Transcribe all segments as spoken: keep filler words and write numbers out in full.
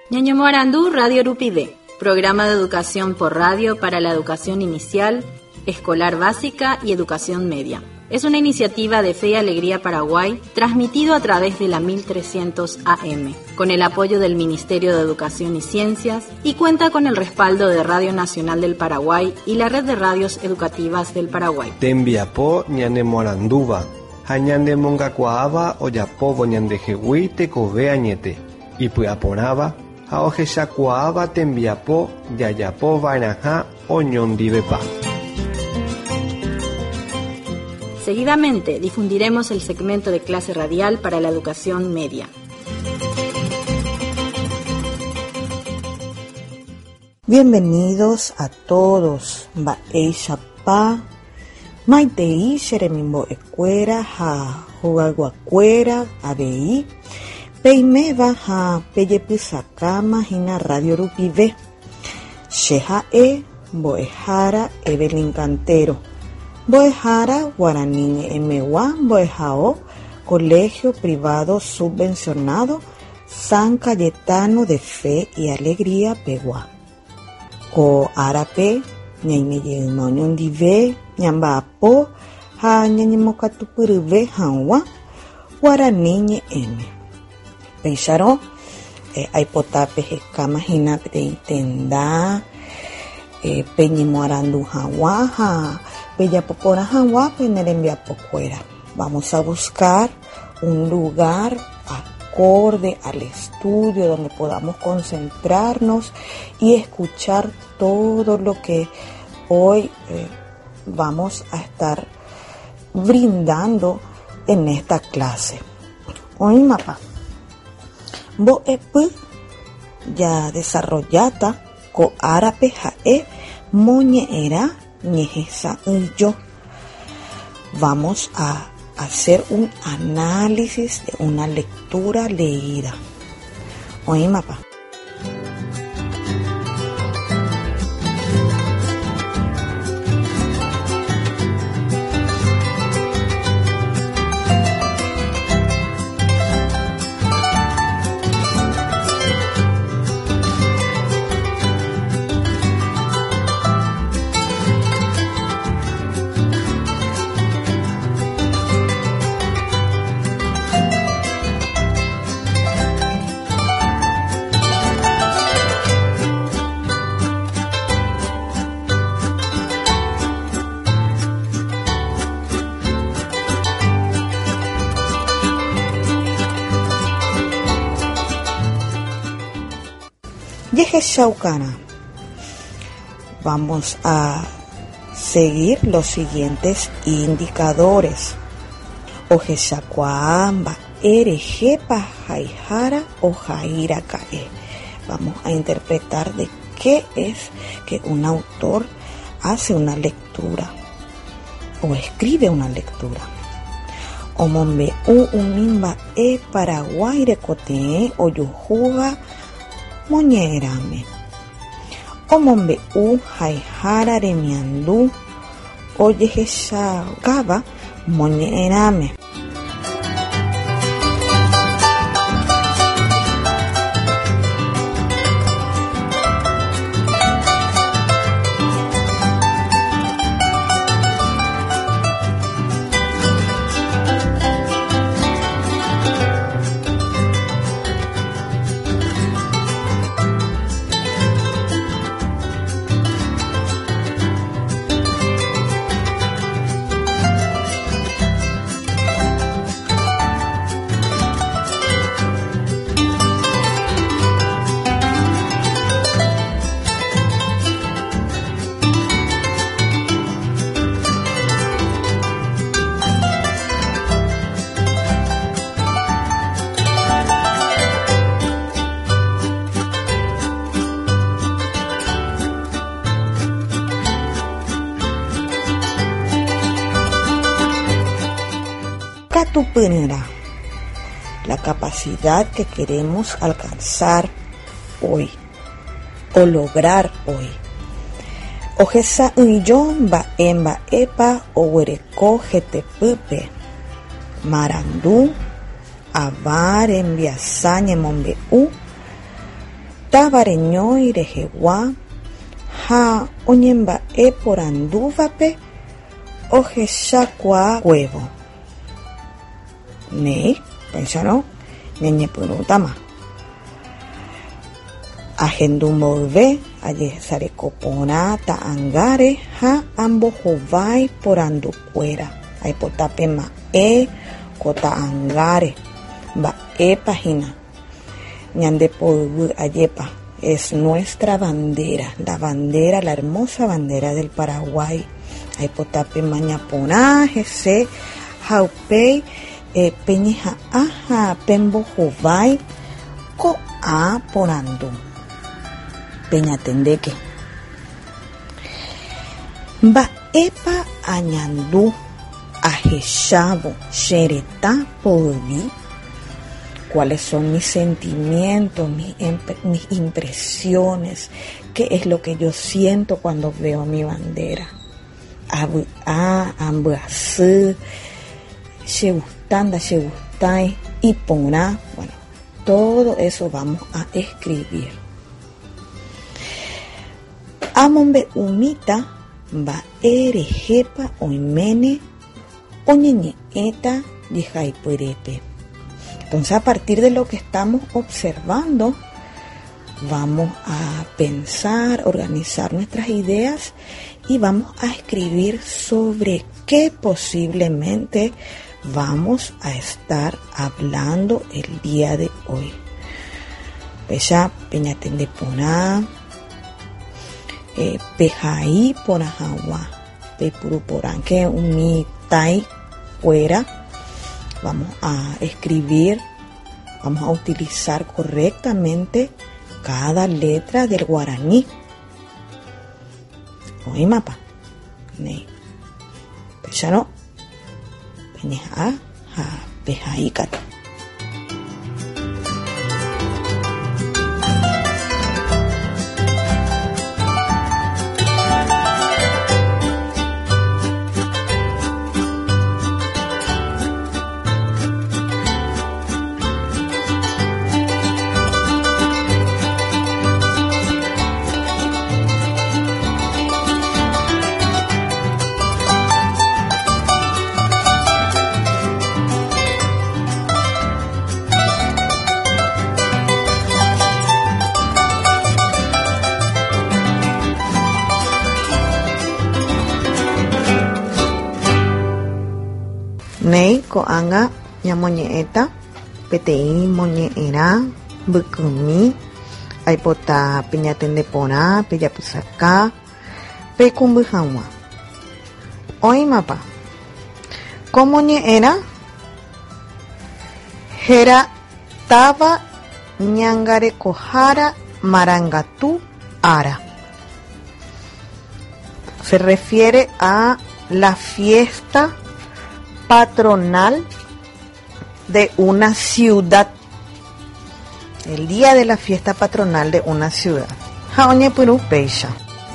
Ñaño Morandú, Radio Rupivé, programa de educación por radio para la educación inicial, escolar básica y educación media. Es una iniciativa de Fe y Alegría Paraguay, transmitido a través de la mil trescientos A M, con el apoyo del Ministerio de Educación y Ciencias, y cuenta con el respaldo de Radio Nacional del Paraguay y la Red de Radios Educativas del Paraguay. Tembiapó ñane Moranduba, hañande mongacuaaba oyapobo ñande jehui tecobe añete, y puyaporaba, haojeshacuaaba tembiapó yayapo vainaja oñondivepa. Seguidamente difundiremos el segmento de clase radial para la educación media. Bienvenidos a todos. Baei Chapá, Maitei Xeremimbo Ecuera, Ha Jugaguacuera, Abei, Peimeva, Ha Peyepusacama, Hina Radio Rupivé, Sheha E, Boejara, Evelyn Cantero. Boejara, Guaraní Emewa, Boejao, Colegio Privado Subvencionado, San Cayetano de Fe y Alegría, Peguá. Co Arape, Ñaimeyeumañon Dive, Ñambapo, Ha Ñañemocatupuruve, Hanwa, Guaraní Eme. Peixaró, Aipotape, Jecama, Jinapte, Itendá, Peñimorandu, Hanwa, Bellapopora Hanwa, Penerembiapocuera. Vamos a buscar un lugar acorde al estudio donde podamos concentrarnos y escuchar todo lo que hoy eh, vamos a estar brindando en esta clase. Hoy mapa. Boep ya desarrollada co árabe jae moñera ñejesa yo. Vamos a hacer un análisis de una lectura leída. Oye, mapa. Shaucana. Vamos a seguir los siguientes indicadores. Ojeshacuamba, erejepa, jaijara o jaira cae. Vamos a interpretar de qué es que un autor hace una lectura o escribe una lectura. Omombe u unimba e Paraguay recote o yujuga moñerame. Omombe u jaijara remiandu oyejeshagaba moñerame. La capacidad que queremos alcanzar hoy o lograr hoy. Ojesa uillón va emba epa o huereco jetepupe. Marandú, avar enviasañe mombe u. Tavareñoi rehegua ha oñemba'e porandúvape ohechakua huevo. Nei, pensano, ñañepyrũtama. Ahendumboyve ajesarekoporã ta'ãngáre ha ambohovái porandukuéra. Aipotápe ma'ẽ ko ta'ãngáre mba'épahína ñandepoyvy ajépa. Es nuestra bandera, la bandera, la hermosa bandera del Paraguay. Aipotápe mañaporã hese haupéi eh, peñeha'ã ha pembohovái ko'ã porandú. Peñatendéke. Mba'épa añandu ahechávo cheretã poyvi. ¿Cuáles son mis sentimientos, mis, mis impresiones? ¿Qué es lo que yo siento cuando veo mi bandera? Abu'a, ambuasy, cheustanda, cheustai, y porã. Bueno, todo eso vamos a escribir. Amombe umita mba'e rehépa oiméne oñeñe'ẽta jehaipyrépe. Entonces, a partir de lo que estamos observando, vamos a pensar, organizar nuestras ideas y vamos a escribir sobre qué posiblemente vamos a estar hablando el día de hoy. Pecha peñatende porã, eh, pejaí porãhaguã, pepuru porã, que un tai fuera. Vamos a escribir, vamos a utilizar correctamente cada letra del guaraní. Oí mapa. Ne. Pechano. Peñeja. Ha. Pejaícata. Nei ko'ág̃a ñamoñe'ẽta peteĩ moñe'ẽrã mbykymi aipota peñatende porã pejapysaká peikumby hag̃ua. Oĩmapa komoñe'ẽrã héra táva ñangarekohára marangatu ára. Se refiere a la fiesta patronal de una ciudad, el día de la fiesta patronal de una ciudad. Haoñepyru péicha.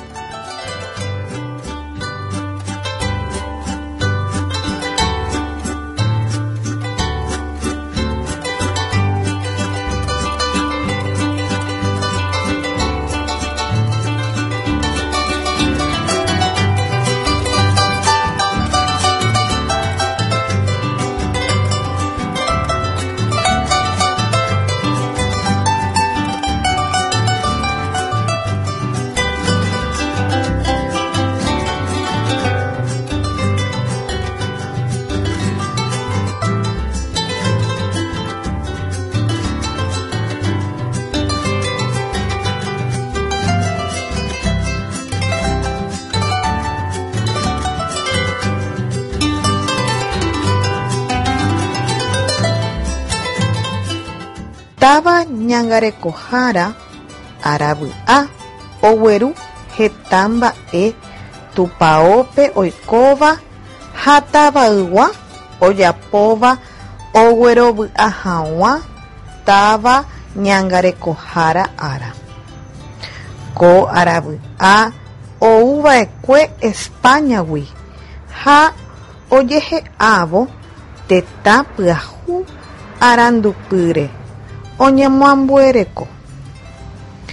Táva ñangarekohára aravy'a ogueru heta mba'e tupaópe oikóva ha tavaygua ojapóva oguerovy'a hag̃ua táva ñangarekohára ára. Ko aravy'a ouva'ekue Españagui ha ojehe'ávo tetã pyahu arandupýre oñemoambuereko.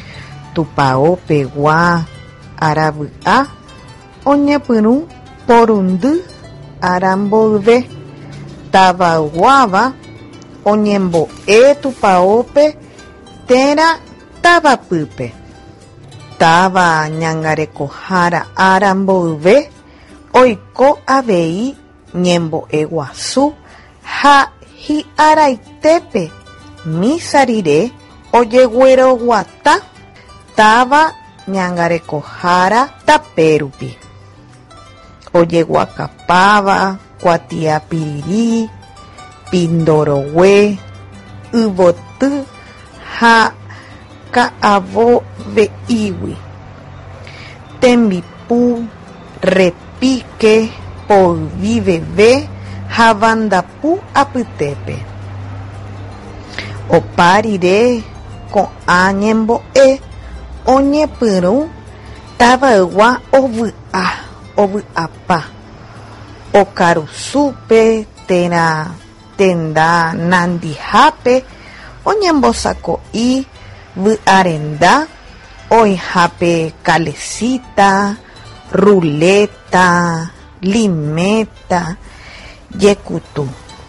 tupaope gua araby'a oñepyrũ porundy aramboyve tavaguáva oñembo'e tupaópe térã tavapýpe. Táva ñangarekohára aramboyve oiko avei ñembo'e guasu ha hi'araitépe misa rire ojegueroguata táva ñangarekohára tapérupi. Ojeguakapáva kuatiapiriri pindorogue yvoty ha ka'avove'ígui tembipu repique poyviveve ha vandapu apytépe. Opa rire ko'ã ñembo'e oñepyrũ tavaygua ovy'a ovy'apa okarusúpe térã tenda nandihápe oñembosako'i vy'arenda oĩhápe kalecita, ruleta, limeta, jekutu.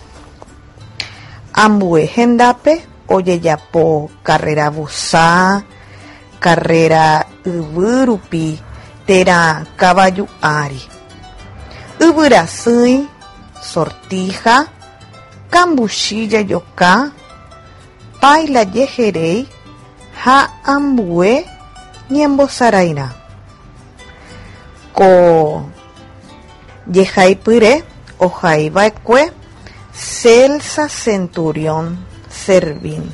Ambue hendápe ojejapo carrera vosa, carrera yvýrupi térã kavaju'ári. Yvyrasýi, sortija, kambuchi jajoka, paila jeheréi ha ambue ñembosarãirã. Ko jehaipyre ohaiva'ekue Celsa Centurión Servín.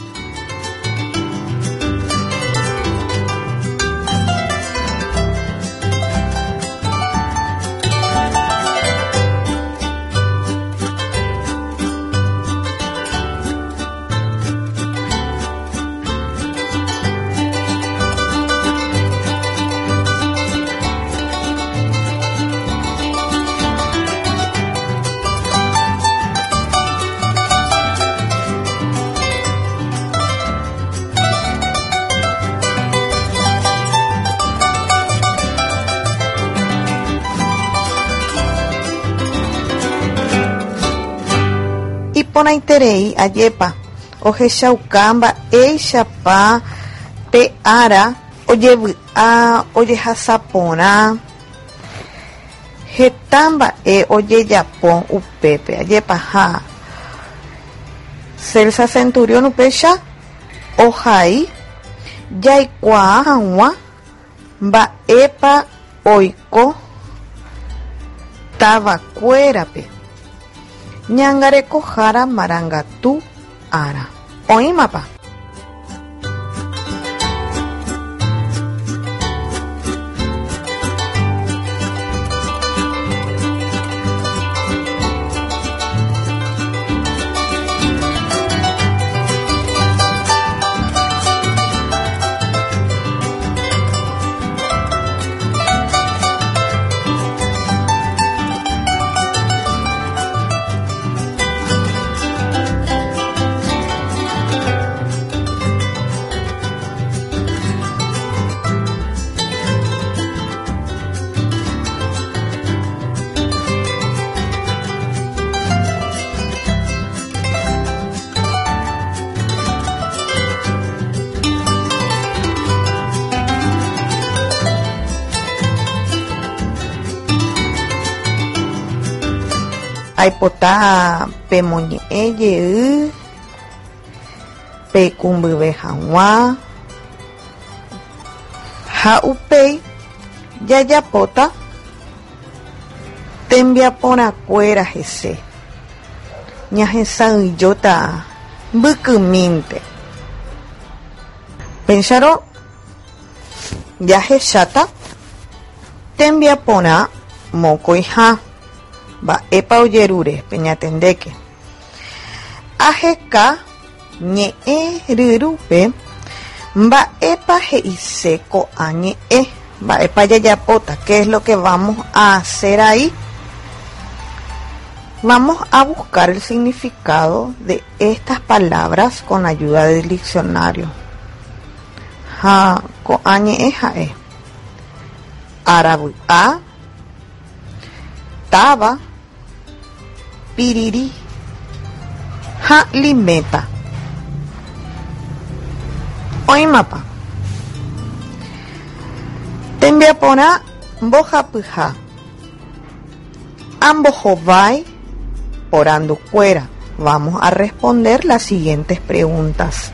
Iponaiterei ajépa ohechauka mba'éichapa pe ára ojevy'a ojehasa porã heta mba'e ojejapo upépe ajépa ha Celsa Centurión upéicha ohai jaikuaa hag̃ua mba'épa oiko tavakuérape ñangarekohára marangatu ára. Oĩmapa. Aipota pemoñe'ẽ jey peikũmbyve hag̃ua ha upéi jajapóta tembiaporãkuéra hese ñahesãijóta mbykymínte. Péncharõ jahecháta tembiaporã mokõiha mba'épa ojerure peñatendéke. Aheka ñe'ẽ ryrýpe mba'épa he'ise ko'ã ñe'ẽ, mba'épa jajapóta. ¿Qué es lo que vamos a hacer ahí? Vamos a buscar el significado de estas palabras con ayuda del diccionario. ha ko añe e ha'e aravy'a táva piriri ha liméta. Oímapa. Tembiaporã mbohapyha ambohovái orandukuéra. Vamos a responder las siguientes preguntas.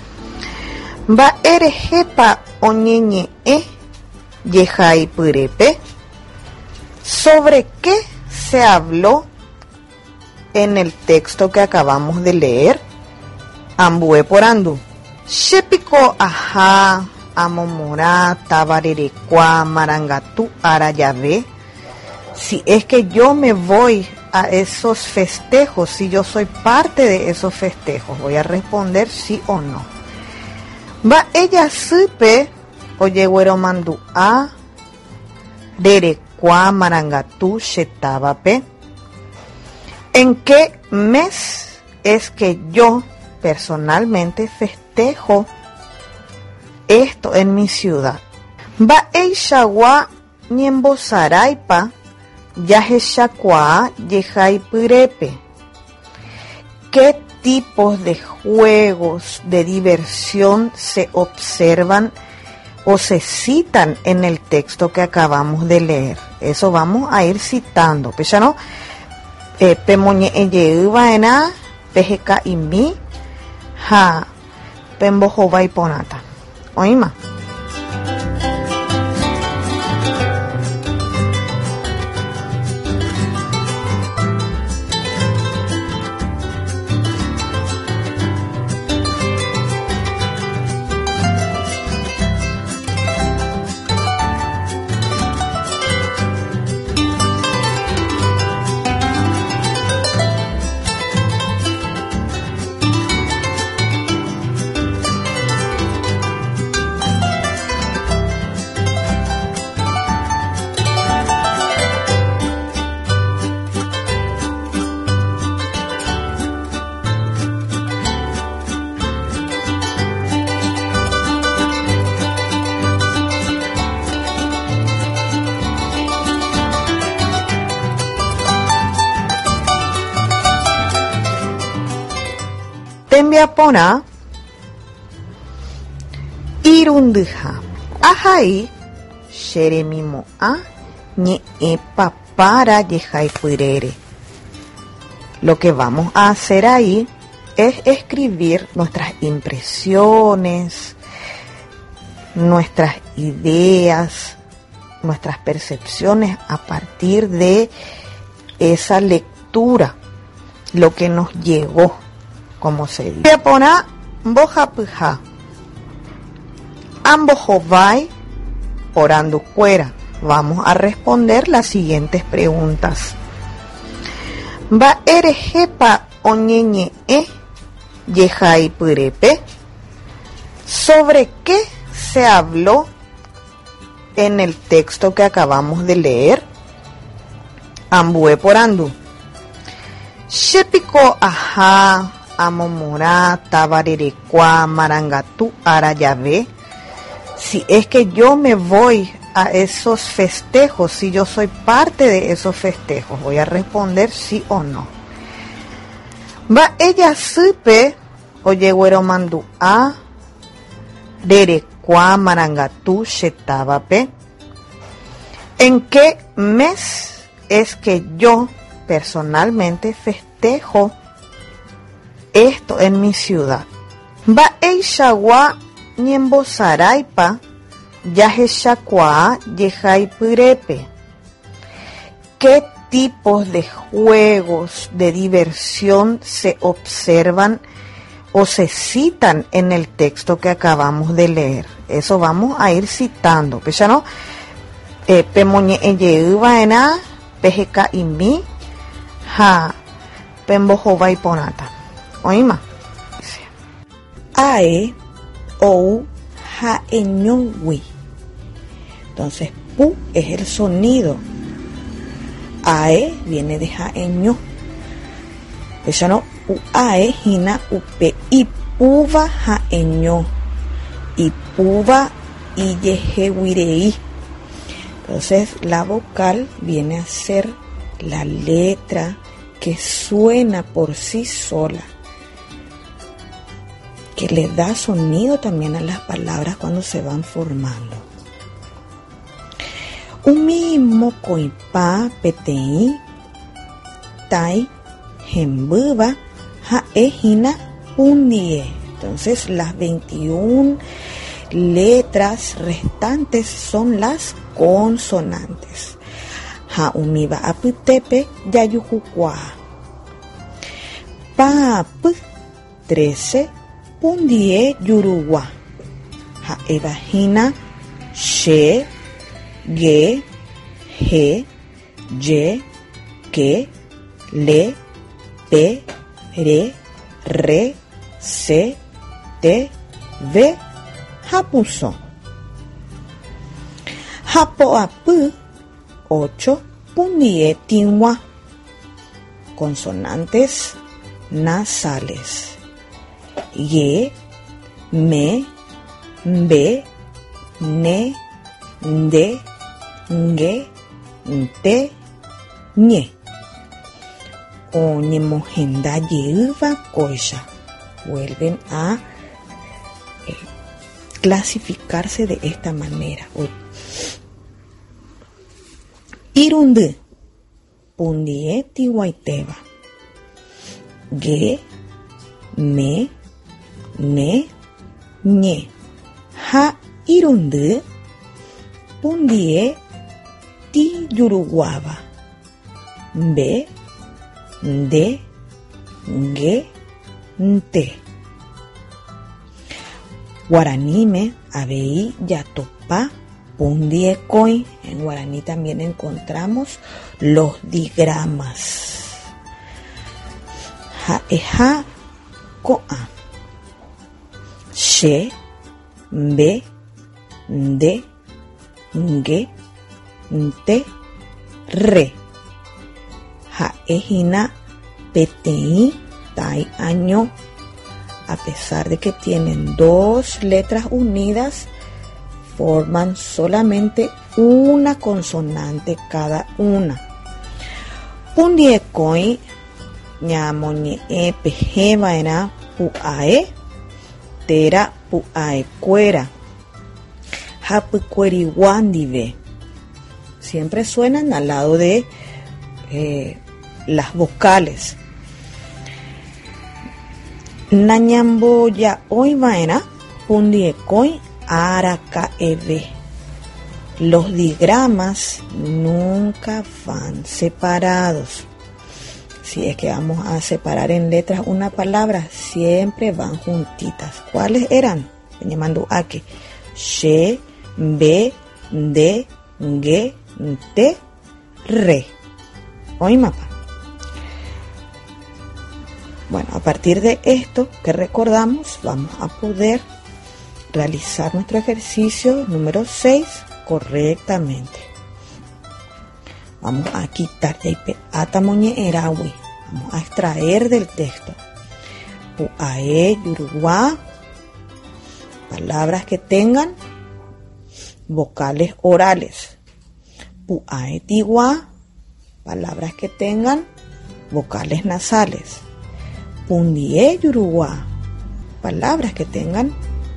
Mba'erehépa oñeñe'ẽ jehaipyrépe. ¿Sobre qué se habló en el texto que acabamos de leer? Ambue porandu. Shepiko aha amomorá tabarerekua marangatu arayave. Si es que yo me voy a esos festejos, si yo soy parte de esos festejos, voy a responder sí o no. Va ella supe oye güero mandu a derekua marangatu shetabape. ¿En qué mes es que yo personalmente festejo esto en mi ciudad? Va eishawa ñembosaraipa yaheshakua yehaipyrépe. ¿Qué tipos de juegos de diversión se observan o se citan en el texto que acabamos de leer? Eso vamos a ir citando. Pues ya no, pemoñe eyeuvaena pejeka imi ha pembohova iponata. Oima. Tembiapona irundyha ahai sheremimo'a ñe'ẽpa para jehaipyrére. Lo que vamos a hacer ahí es escribir nuestras impresiones, nuestras ideas, nuestras percepciones a partir de esa lectura, lo que nos llegó, como se dice. Voy a poner mbohapyha ambohovái orandukuéra. Vamos a responder las siguientes preguntas. Mba'erehépa oñeñe'ẽ jehaipyrépe. ¿Sobre qué se habló en el texto que acabamos de leer? Ambue porandu. Shepiko aha amomorá tabarerekua marangatu arayave. Si es que yo me voy a esos festejos, si yo soy parte de esos festejos, voy a responder sí o no. Va ella supe oye güero mandu a derekua marangatu shetabape. ¿En qué mes es que yo personalmente festejo esto en mi ciudad? Va eishawa ñembosaraipa yaheshakua jehaipyrépe. ¿Qué tipos de juegos de diversión se observan o se citan en el texto que acabamos de leer? Eso vamos a ir citando. Pues ya no, pemoñe eyeuvaena pejeka imi ha pembohova iponata. Oima. Ae ou haeñongui. Entonces pu es el sonido. Ae viene de jaeño. Eso no, u ae hina upe y puva jaeño. y puba y yejehuireí. Entonces la vocal viene a ser la letra que suena por sí sola, que le da sonido también a las palabras cuando se van formando. Un mismo coipa peteí tai jembuba jaejina pundie. Entonces las veintiuna letras restantes son las consonantes. Ha umiba aputepe yayucucua. Pa ap trece pundie yurugua. Ha evajina she ge je ye que le pe re re se te ve japuso. Japo apu ocho pundie tinwa. Consonantes nasales. Ye, me, be, ne, de, nge, te, ñe. Oñemojenda yeuva koya. Vuelven a eh, clasificarse de esta manera. Irundu pundie tiwaiteba. Ge, me, ne, ñe. Ha irundu pundie ti yuruguaba. Be, de, nge, nte. Guaranime abei yatopa pundie koi. En guaraní también encontramos los digramas. Ha eja koa. She, be, de, nge, nte, re. Ha ejina petei tai año. A pesar de que tienen dos letras unidas, forman solamente una consonante cada una. Pundie koi ñamoñe e pejeva era puae tera puae cuera. Hapucueriwandive. Siempre suenan al lado de eh, las vocales. Nañamboya oivaena pundie koi aracaeve. Los digramas nunca van separados. Si es que vamos a separar en letras una palabra, siempre van juntitas. ¿Cuáles eran? Llamando a que she, be, de, nge, te, re. Oí mapa. Bueno, a partir de esto que recordamos, vamos a poder realizar nuestro ejercicio número seis correctamente. Vamos a quitar yaipe atamoñe erawi. Vamos a extraer del texto. Puae, yurugua. Palabras que tengan vocales orales. Puae, tigua. Palabras que tengan vocales nasales. Pundie, yurugua. Palabras que tengan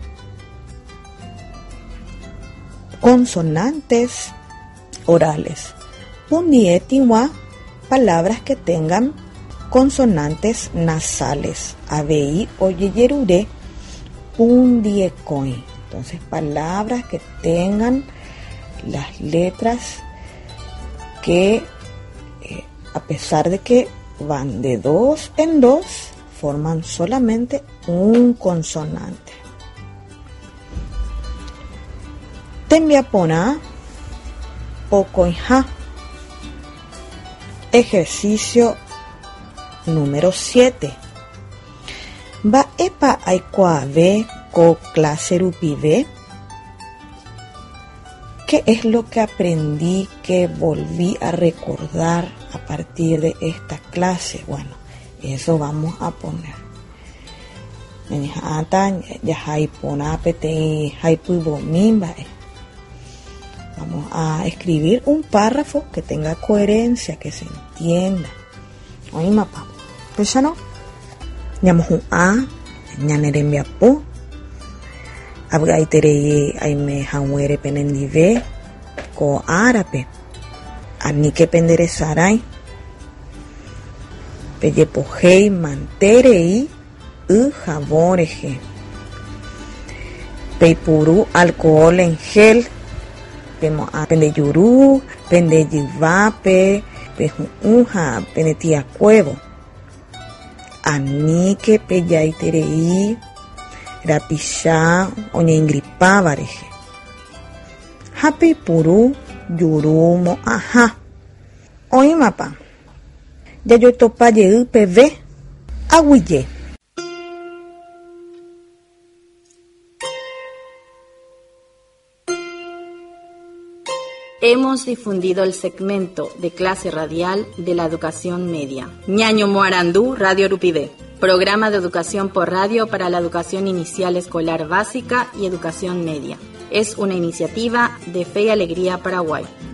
consonantes orales. Pundie, tigua. Palabras que tengan consonantes nasales. Abei, oyeyerure, pundie, koi. Entonces, palabras que tengan las letras que, eh, a pesar de que van de dos en dos, forman solamente un consonante. Tembiapona, pocoija. Ejercicio número siete. Va epa aikuave ko clase rupive. ¿Qué es lo que aprendí que volví a recordar a partir de esta clase? Bueno, eso vamos a poner. Ata ya haipona pete haipubo mimba. Vamos a escribir un párrafo que tenga coherencia, que se entienda. Oye, mapa. Pues ya no. Llamamos un A, ñanerembiapo. Abgaitere aime hanwere penendive ko árabe. Anike pendere sarai. Pellepojei manterei u jaboreje. Peipuru alcohol en gel. Pemo a pendeyuru, pendeyivape, pejuja, penetia cuevo. Anike peyaiterei, rapisha, oña ingripavareje. Happy puru, yurumo, ajá. Oye, mapa. Ya yo topaye u pv, aguille. Hemos difundido el segmento de clase radial de la educación media. Ñaño Moarandú, Radio Urupide. Programa de educación por radio para la educación inicial escolar básica y educación media. Es una iniciativa de Fe y Alegría Paraguay.